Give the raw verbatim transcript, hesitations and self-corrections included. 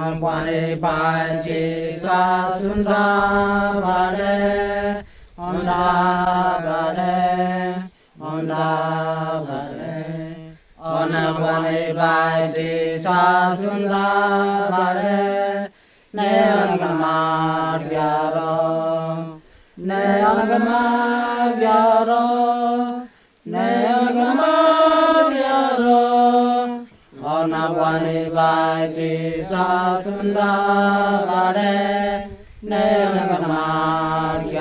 Bani Bani Sa Sunda Bale Onda Bale Onda Bale Ona Bani Bani Sa Sunda Bale Neangama Gyaro Neangama Gyaro Neangama Gyaro Ona Bani Bani Sa Sunda Bale Neangama